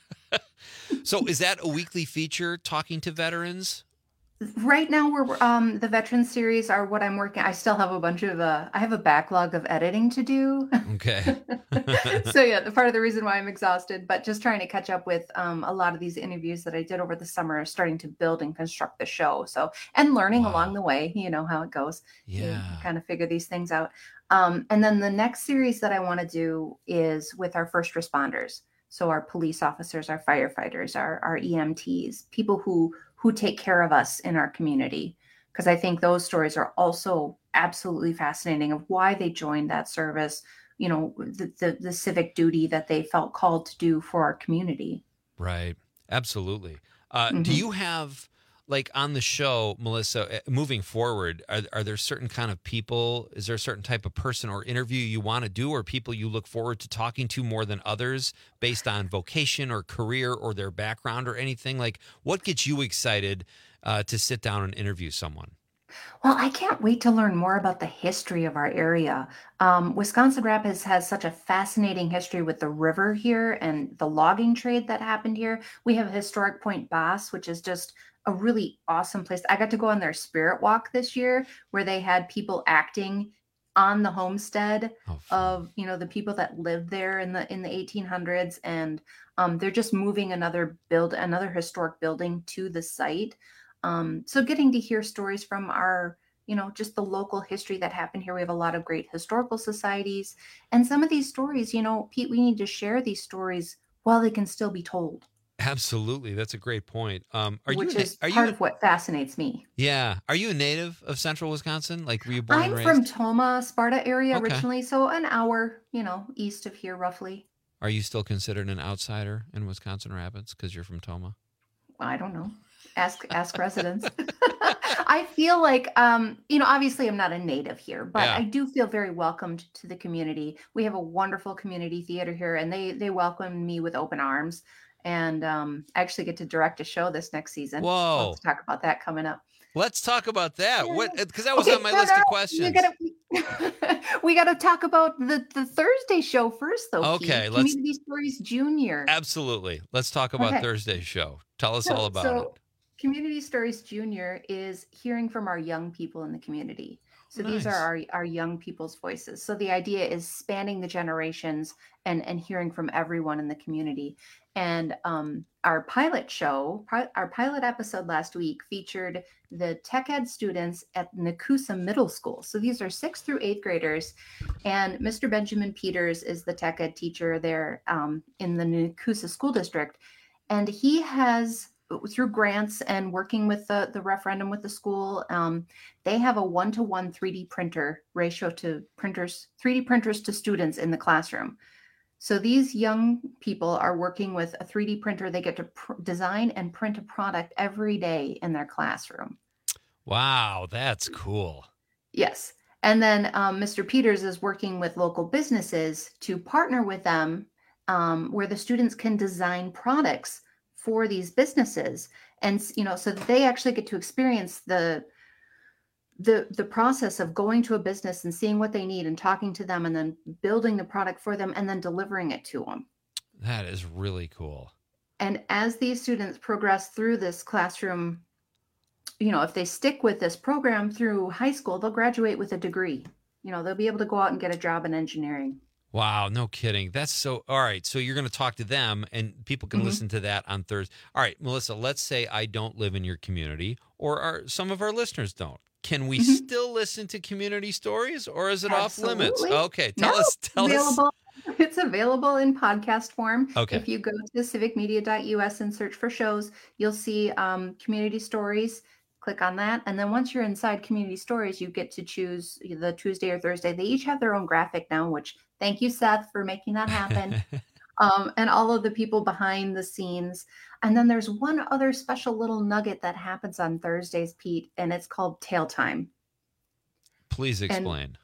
So is that a weekly feature, talking to veterans? Right now, we're the veteran series are what I'm working. I still have a bunch of I have a backlog of editing to do. Okay. So yeah, the part of the reason why I'm exhausted, but just trying to catch up with a lot of these interviews that I did over the summer, starting to build and construct the show. So, and learning along the way, how it goes. Yeah. You kind of figure these things out. And then the next series that I want to do is with our first responders. So our police officers, our firefighters, our EMTs, people who take care of us in our community. Because I think those stories are also absolutely fascinating of why they joined that service, the civic duty that they felt called to do for our community. Right. Absolutely. Do you have, like, on the show, Melissa, moving forward, are there certain kind of people, is there a certain type of person or interview you want to do, or people you look forward to talking to more than others based on vocation or career or their background or anything? Like, what gets you excited to sit down and interview someone? Well, I can't wait to learn more about the history of our area. Wisconsin Rapids has such a fascinating history with the river here and the logging trade that happened here. We have Historic Point Boss, which is just a really awesome place. I got to go on their spirit walk this year where they had people acting on the homestead of, the people that lived there in the 1800s. And they're just moving another historic building to the site. So getting to hear stories from our, just the local history that happened here. We have a lot of great historical societies. And some of these stories, Pete, we need to share these stories while they can still be told. Absolutely. That's a great point. Which is part of what fascinates me. Yeah. Are you a native of central Wisconsin? Like, were you born and raised? I'm from Tomah, Sparta area originally. So an hour, east of here roughly. Are you still considered an outsider in Wisconsin Rapids because you're from Tomah? I don't know. Ask residents. I feel like, obviously I'm not a native here, but I do feel very welcomed to the community. We have a wonderful community theater here, and they welcome me with open arms. And I actually get to direct a show this next season. Whoa. Let's talk about that coming up. Let's talk about that. Because that was on my list of questions. We got to talk about the Thursday show first, though. Okay. Community Stories Junior. Absolutely. Let's talk about Thursday's show. Tell us all about it. Community Stories Junior is hearing from our young people in the community. So these are our young people's voices. So the idea is spanning the generations and hearing from everyone in the community. And our pilot episode last week featured the tech ed students at Nakusa Middle School. So these are 6th through 8th graders. And Mr. Benjamin Peters is the tech ed teacher there in the Nakusa School District. And he has, through grants and working with the referendum with the school, they have a 1-to-1 3D printer ratio to 3D printers to students in the classroom. So these young people are working with a 3D printer. They get to design and print a product every day in their classroom. Wow, that's cool. Yes. And then Mr. Peters is working with local businesses to partner with them where the students can design products for these businesses. And, so that they actually get to experience the process of going to a business and seeing what they need and talking to them and then building the product for them and then delivering it to them. That is really cool. And as these students progress through this classroom, if they stick with this program through high school, they'll graduate with a degree. They'll be able to go out and get a job in engineering. Wow, no kidding. That's so, all right. So you're going to talk to them and people can listen to that on Thursday. All right, Melissa, let's say I don't live in your community or some of our listeners don't. Can we still listen to community stories or is it off limits? Okay, tell us. It's available in podcast form. Okay. If you go to civicmedia.us and search for shows, you'll see community stories. Click on that. And then once you're inside community stories, you get to choose the Tuesday or Thursday. They each have their own graphic now, which thank you, Seth, for making that happen. And all of the people behind the scenes. And then there's one other special little nugget that happens on Thursdays, Pete, and it's called Tail Time. Please explain.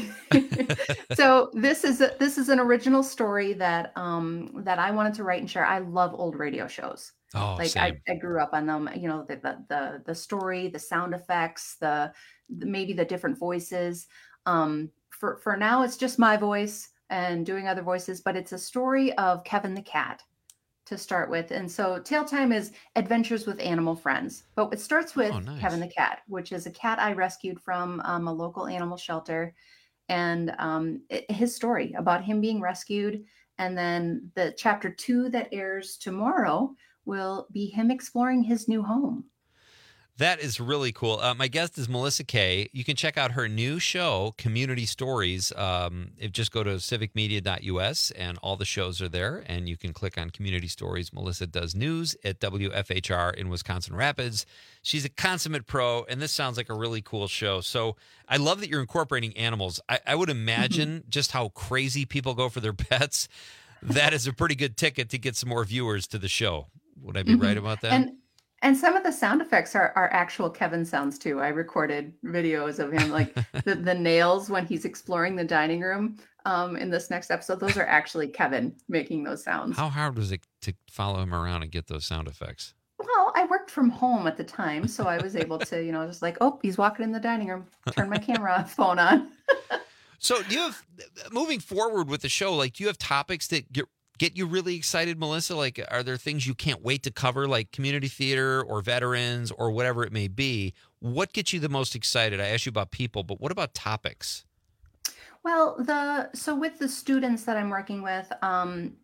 So this is an original story that I wanted to write and share. I love old radio shows. Oh, like same. I grew up on them. The story, the sound effects, maybe the different voices. For now, it's just my voice and doing other voices, but it's a story of Kevin the cat to start with. And so Tail Time is adventures with animal friends, but it starts with Kevin the cat, which is a cat I rescued from a local animal shelter, and his story about him being rescued. And then the chapter 2 that airs tomorrow will be him exploring his new home. That is really cool. My guest is Melissa Kay. You can check out her new show, Community Stories. Just go to civicmedia.us, and all the shows are there, and you can click on Community Stories. Melissa does news at WFHR in Wisconsin Rapids. She's a consummate pro, and this sounds like a really cool show. So I love that you're incorporating animals. I would imagine just how crazy people go for their pets. That is a pretty good ticket to get some more viewers to the show. Would I be right about that? And some of the sound effects are actual Kevin sounds too. I recorded videos of him, like the nails when he's exploring the dining room in this next episode. Those are actually Kevin making those sounds. How hard was it to follow him around and get those sound effects? Well, I worked from home at the time, so I was able to, just like, oh, he's walking in the dining room, turn my phone on. So do you have, moving forward with the show, like, do you have topics that get you really excited, Melissa? Like, are there things you can't wait to cover, like community theater or veterans or whatever it may be? What gets you the most excited? I asked you about people, but what about topics? Well, so with the students that I'm working with,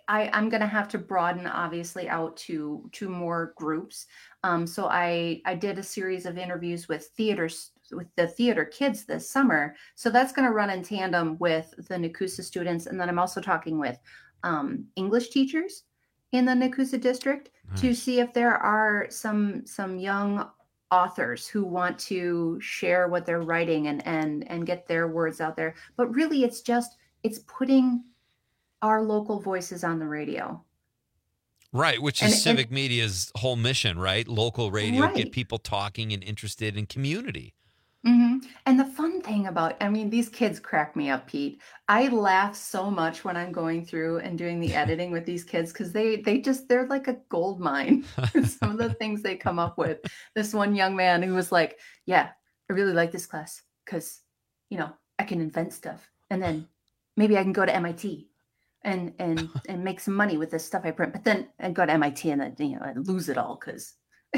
I'm going to have to broaden, obviously, out to more groups. So I did a series of interviews with the theater kids this summer. So that's going to run in tandem with the Nakusa students. And then I'm also talking with English teachers in the Nakusa district to see if there are some young authors who want to share what they're writing and get their words out there. But really, it's putting our local voices on the radio. Right, which is Civic Media's whole mission, right? Local radio, get people talking and interested in community. Mm-hmm. And the fun thing these kids crack me up, Pete. I laugh so much when I'm going through and doing the editing with these kids because they're like a gold mine. Some of the things they come up with. This one young man who was like, yeah, I really like this class because, I can invent stuff. And then maybe I can go to MIT and make some money with this stuff I print. But then I go to MIT and I lose it all because...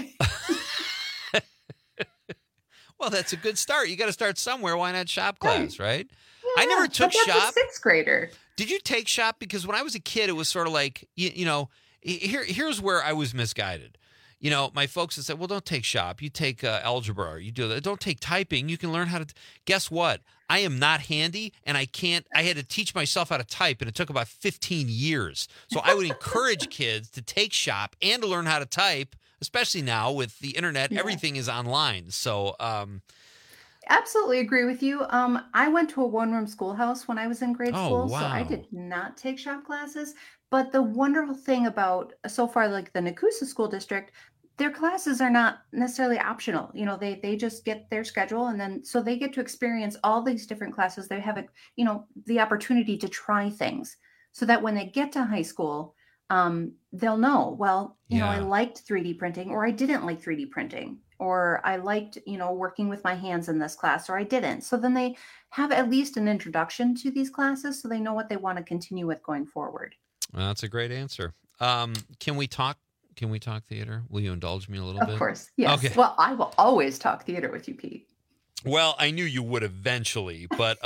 Well, that's a good start. You got to start somewhere. Why not shop class, right? Yeah, I never took that's shop. A sixth grader. Did you take shop? Because when I was a kid, it was sort of like, here's where I was misguided. My folks would say, well, don't take shop. You take algebra. Or you do that. Don't take typing. You can learn how to. Guess what? I am not handy, and I had to teach myself how to type, and it took about 15 years. So I would encourage kids to take shop and to learn how to type. Especially now with the internet, everything is online. So, absolutely agree with you. I went to a one-room schoolhouse when I was in grade school, so I did not take shop classes. But the wonderful thing about so far, like the Nakusa School District, their classes are not necessarily optional. They just get their schedule, and then so they get to experience all these different classes. They have the opportunity to try things, so that when they get to high school. They'll know, I liked 3D printing or I didn't like 3D printing, or I liked, working with my hands in this class or I didn't. So then they have at least an introduction to these classes so they know what they want to continue with going forward. Well, that's a great answer. Can we talk theater? Will you indulge me a little bit? Of course. Yes. Okay. Well, I will always talk theater with you, Pete. Well, I knew you would eventually, but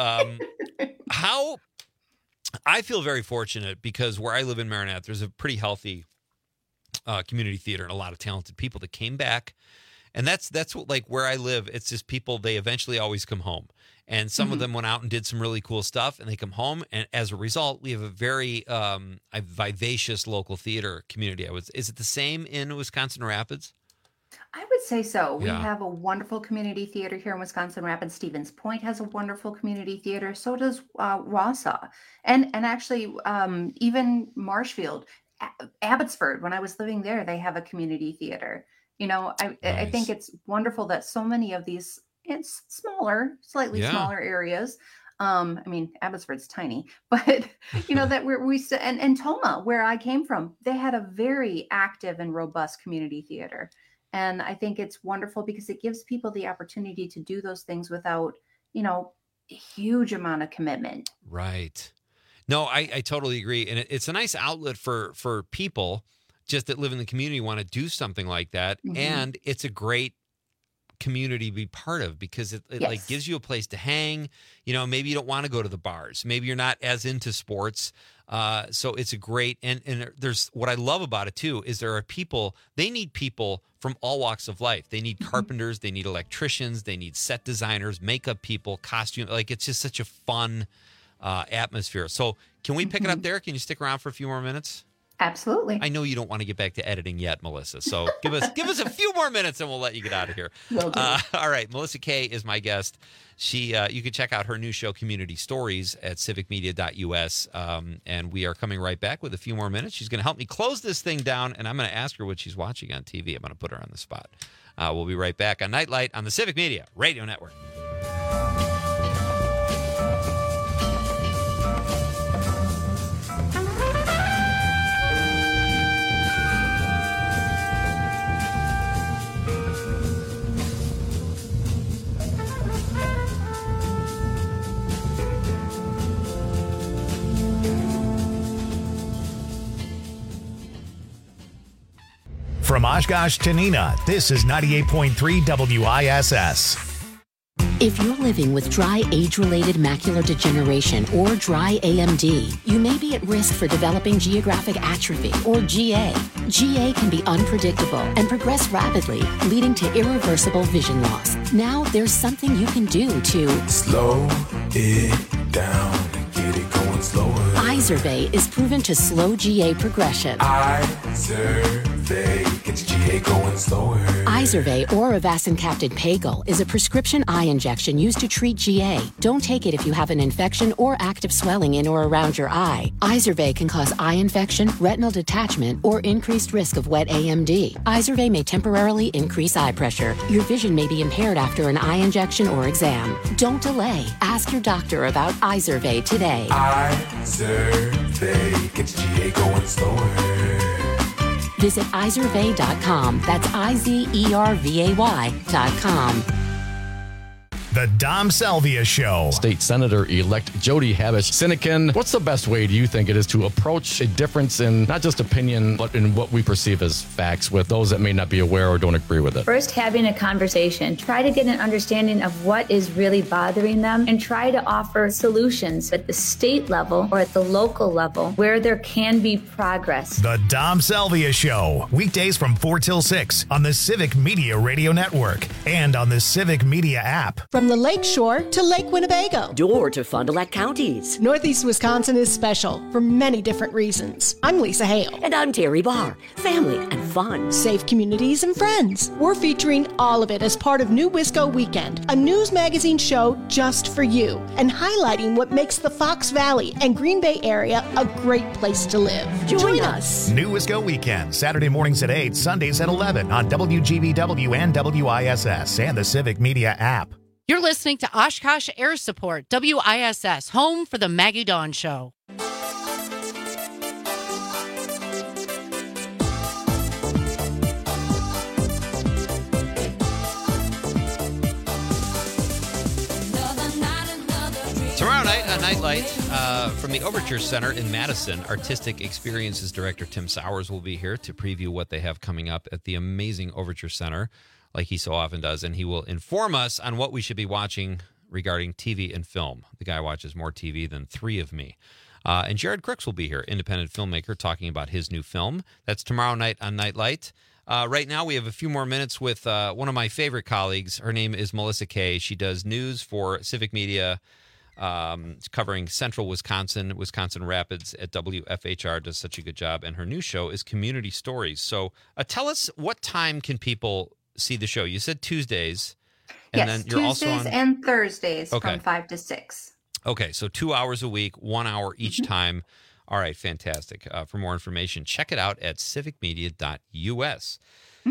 I feel very fortunate because where I live in Marinette, there's a pretty healthy community theater and a lot of talented people that came back. And that's what, like where I live, it's just people, they eventually always come home. And some of them went out and did some really cool stuff and they come home. And as a result, we have a very vivacious local theater community. Is it the same in Wisconsin Rapids? I would say so. We have a wonderful community theater here in Wisconsin Rapids. Stevens Point has a wonderful community theater. So does Wausau. And actually, even Marshfield, Abbotsford, when I was living there, they have a community theater. I think it's wonderful that so many of these, it's slightly smaller areas. Abbotsford's tiny, but that and Toma, where I came from, they had a very active and robust community theater. And I think it's wonderful because it gives people the opportunity to do those things without, a huge amount of commitment. Right. No, I totally agree. And it's a nice outlet for people just that live in the community, want to do something like that. Mm-hmm. And it's a great community to be part of because it like gives you a place to hang. Maybe you don't want to go to the bars. Maybe you're not as into sports. So it's a great, and there's what I love about it too, is there are people, they need people from all walks of life. They need carpenters, they need electricians, they need set designers, makeup people, costume. Like it's just such a fun atmosphere. So can we pick it up there? Can you stick around for a few more minutes? Absolutely. I know you don't want to get back to editing yet, Melissa. So give us a few more minutes and we'll let you get out of here. All right. Melissa Kay is my guest. She, you can check out her new show, Community Stories, at civicmedia.us. And we are coming right back with a few more minutes. She's going to help me close this thing down, and I'm going to ask her what she's watching on TV. I'm going to put her on the spot. We'll be right back on Nightlight on the Civic Media Radio Network. From Oshkosh to Neenah, this is 98.3 WISS. If you're living with dry age-related macular degeneration or dry AMD, you may be at risk for developing geographic atrophy or GA. GA can be unpredictable and progress rapidly, leading to irreversible vision loss. Now there's something you can do to slow it down and get it going slower. Izervay is proven to slow GA progression. Izervay gets GA going slower. Izervay or avacincaptad pagel is a prescription eye injection used to treat GA. Don't take it if you have an infection or active swelling in or around your eye. Izervay can cause eye infection, retinal detachment, or increased risk of wet AMD. Izervay may temporarily increase eye pressure. Your vision may be impaired after an eye injection or exam. Don't delay. Ask your doctor about Izervay today. Izervay gets GA going slower. Visit Izervay.com. That's IZERVAY.com. The Dom Salvia Show. State Senator-elect Jody Habush-Sinekin, what's the best way, do you think, it is to approach a difference in not just opinion, but in what we perceive as facts with those that may not be aware or don't agree with it? First, having a conversation. Try to get an understanding of what is really bothering them and try to offer solutions at the state level or at the local level where there can be progress. The Dom Salvia Show. Weekdays from 4 till 6 on the Civic Media Radio Network and on the Civic Media app. From the Lake Shore to Lake Winnebago. Door to Fond du Lac counties. Northeast Wisconsin is special for many different reasons. I'm Lisa Hale. And I'm Terry Barr. Family and fun. Safe communities and friends. We're featuring all of it as part of New Wisco Weekend, a news magazine show just for you, and highlighting what makes the Fox Valley and Green Bay area a great place to live. Join us. New Wisco Weekend, Saturday mornings at 8, Sundays at 11 on WGBW and WISS and the Civic Media app. You're listening to Oshkosh Air Support, WISS, home for the Maggie Dawn Show. Tomorrow night on Nightlight from the Overture Center in Madison, Artistic Experiences Director Tim Sowers will be here to preview what they have coming up at the amazing Overture Center, like he so often does, and he will inform us on what we should be watching regarding TV and film. The guy watches more TV than three of me. And Jared Crooks will be here, independent filmmaker, talking about his new film. That's tomorrow night on Nightlight. Right now, we have a few more minutes with one of my favorite colleagues. Her name is Melissa Kay. She does news for Civic Media, covering central Wisconsin, Wisconsin Rapids at WFHR, does such a good job. And her new show is Community Stories. So tell us, what time can people see the show? You said Tuesdays. And yes, then you're Tuesdays also on... and Thursdays Okay. from 5 to 6. Okay, so 2 hours a week, 1 hour each time. All right, fantastic. For more information, check it out at civicmedia.us.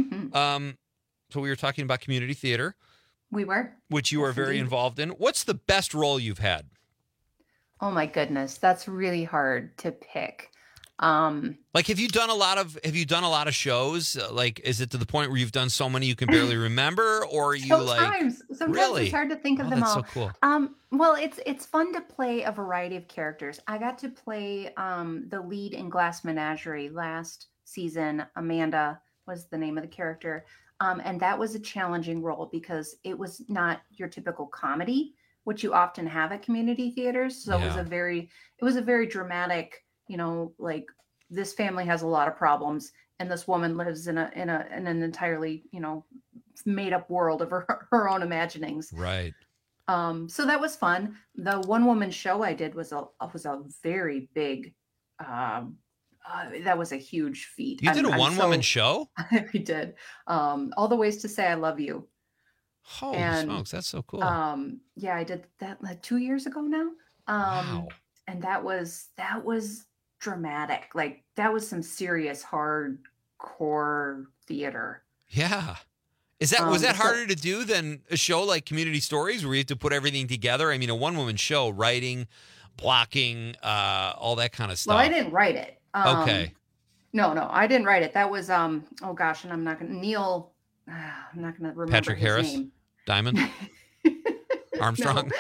So we were talking about community theater. We were. Which you are very involved in. What's the best role you've had? Oh my goodness, that's really hard to pick. Like, have you done a lot of shows? Like, is it to the point where you've done so many you can barely remember, or are you Sometimes really? it's hard to think of them That's all. so cool. Well, it's fun to play a variety of characters. I got to play the lead in Glass Menagerie last season. Amanda was the name of the character, and that was a challenging role because it was not your typical comedy, which you often have at community theaters. So it was a very dramatic. You know, like, this family has a lot of problems, and this woman lives in an entirely, made up world of her own imaginings. Right. So that was fun. The one woman show I did was a very big. That was a huge feat. You did a one woman show? I did. All the Ways to Say I Love You. Holy smokes, that's so cool. Yeah, I did that like 2 years ago now. Wow. And that was dramatic. Like, that was some serious hardcore theater. Yeah. Was that harder to do than a show like Community Stories, where you have to put everything together? I mean, a one-woman show, writing, blocking, all that kind of stuff. Well, I didn't write it. Okay. No, I didn't write it. That was and I'm not gonna remember Patrick his Harris, name. Diamond, Armstrong.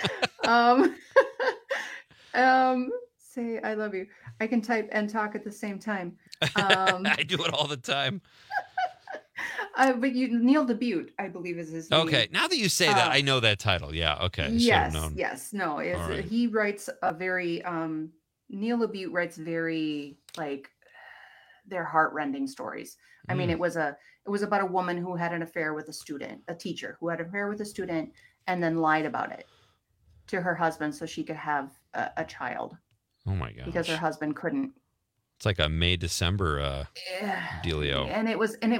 Say I love you. I can type and talk at the same time. I do it all the time. But Neil DeBute, I believe, is his name. Okay, now that you say that, I know that title. Yeah, okay. Yes, known. yes. No, Right. he writes a very Neil DeBute writes very like they're heart-rending stories. I mean, it was about a woman who had an affair with a teacher who had an affair with a student and then lied about it to her husband so she could have a child. Oh my gosh. Because her husband couldn't. It's like a May-December dealio. And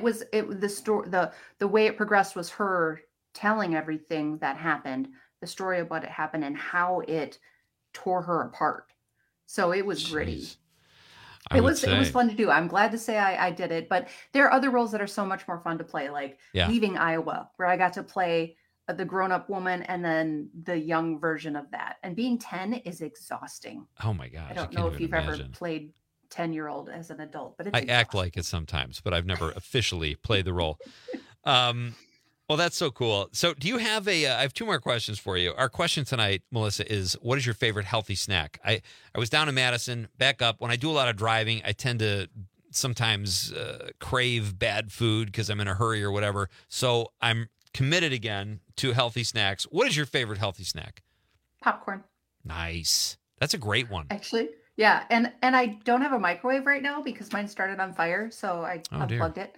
the way it progressed was her telling everything that happened, the story of what it happened and how it tore her apart. So it was gritty. It was fun to do. I'm glad to say I did it, but there are other roles that are so much more fun to play, like Leaving Iowa, where I got to play the grown-up woman and then the young version of that. And being 10 is exhausting. Oh my gosh. I don't know if you've ever played 10-year-old as an adult, but I act like it sometimes, but I've never officially played the role. Well, that's so cool. So do you have I have two more questions for you. Our question tonight, Melissa, is what is your favorite healthy snack? I was down in Madison, back up. When I do a lot of driving, I tend to sometimes crave bad food because I'm in a hurry or whatever. So I'm committed again to healthy snacks. What is your favorite healthy snack? Popcorn. Nice. That's a great one. Actually, yeah. And I don't have a microwave right now because mine started on fire, so I unplugged it.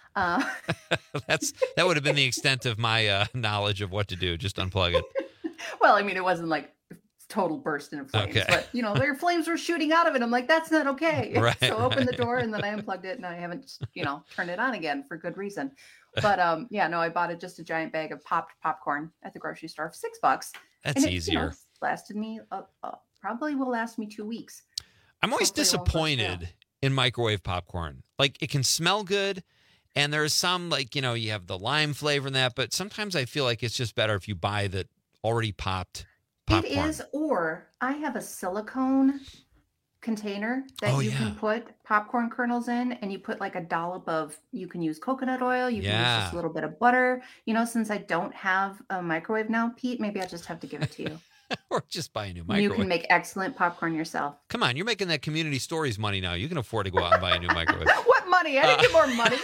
That would have been the extent of my knowledge of what to do. Just unplug it. Well, I mean, it wasn't like total burst into flames, but their flames were shooting out of it. I'm like, that's not okay. Right, so I opened the door and then I unplugged it and I haven't, turned it on again for good reason. But I bought just a giant bag of popped popcorn at the grocery store for $6. That's easier. Lasted me probably will last me 2 weeks. I'm always disappointed in microwave popcorn. Like it can smell good. And there's some you have the lime flavor in that, but sometimes I feel like it's just better if you buy the already popped popcorn. It is, or I have a silicone container that you can put popcorn kernels in, and you put like a dollop of, you can use coconut oil, you can use just a little bit of butter. Since I don't have a microwave now, Pete, maybe I just have to give it to you. Or just buy a new microwave. You can make excellent popcorn yourself. Come on, you're making that Community Stories money now. You can afford to go out and buy a new microwave. What money? I didn't get more money.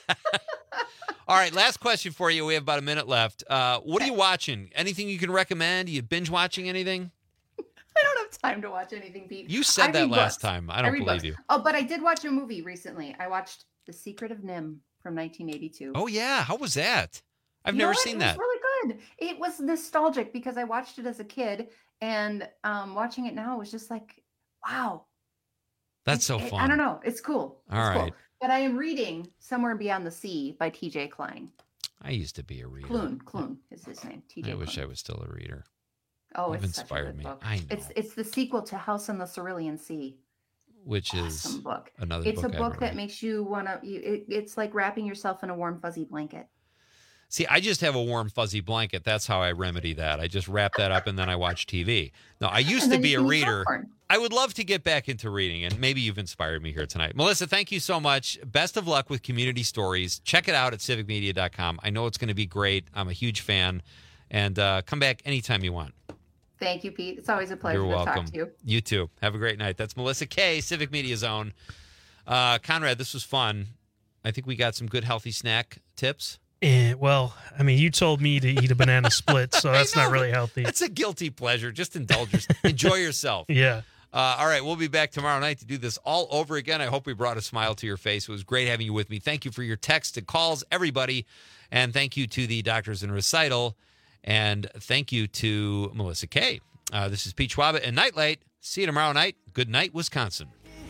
All right, last question for you. We have about a minute left. What are you watching? Anything you can recommend? Are you binge watching anything? I don't have time to watch anything, Pete. You said that last time. I don't believe you. Oh, but I did watch a movie recently. I watched The Secret of NIMH from 1982. Oh, yeah. How was that? I've never seen that. It was really good. It was nostalgic because I watched it as a kid, and watching it now was just like, wow. That's so fun. I don't know. It's cool. All right. Cool. But I am reading Somewhere Beyond the Sea by T.J. Klein. I used to be a reader. Clune is his name. T.J. I wish I was still a reader. Oh, You've it's inspired such a good me. book. I know. It's the sequel to House on the Cerulean Sea. Which is book. Another it's book. It's a book that makes you want to. It's like wrapping yourself in a warm, fuzzy blanket. See, I just have a warm, fuzzy blanket. That's how I remedy that. I just wrap that up and then I watch TV. No, I used to be a reader. I would love to get back into reading, and maybe you've inspired me here tonight. Melissa, thank you so much. Best of luck with Community Stories. Check it out at civicmedia.com. I know it's going to be great. I'm a huge fan. And come back anytime you want. Thank you, Pete. It's always a pleasure You're welcome. to talk to you. You too. Have a great night. That's Melissa Kay, Civic Media Zone. Conrad, this was fun. I think we got some good healthy snack tips. Well, I mean, you told me to eat a banana split, so that's not really healthy. It's a guilty pleasure. Just indulge yourself. Enjoy yourself. Yeah. All right, we'll be back tomorrow night to do this all over again. I hope we brought a smile to your face. It was great having you with me. Thank you for your texts and calls, everybody. And thank you to the Doctors in Recital. And thank you to Melissa Kay. This is Pete Schwab and Nightlight. See you tomorrow night. Good night, Wisconsin.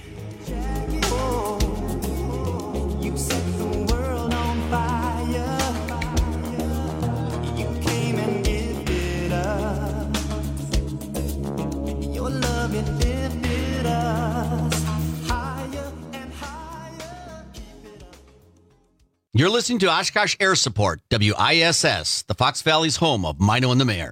You set the world on fire. You came and gifted us. Your love, it lifted us higher and higher. You're listening to Oshkosh Air Support, WISS, the Fox Valley's home of Mino and the Mayor.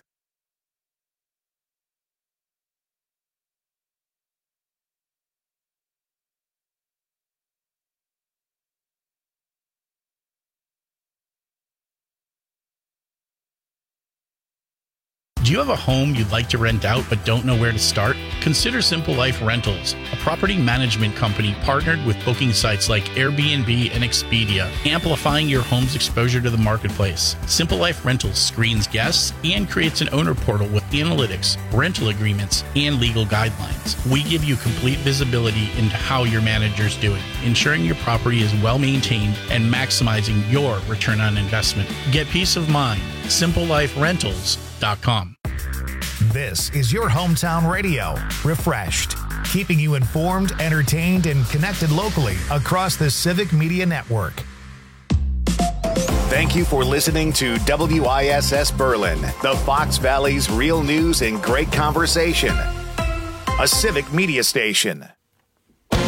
Do you have a home you'd like to rent out but don't know where to start? Consider Simple Life Rentals, a property management company partnered with booking sites like Airbnb and Expedia, amplifying your home's exposure to the marketplace. Simple Life Rentals screens guests and creates an owner portal with analytics, rental agreements, and legal guidelines. We give you complete visibility into how your manager's doing, ensuring your property is well maintained and maximizing your return on investment. Get peace of mind. SimpleLifeRentals.com. This is your hometown radio, refreshed, keeping you informed, entertained, and connected locally across the Civic Media Network. Thank you for listening to WISS Berlin, the Fox Valley's real news and great conversation. A Civic Media station.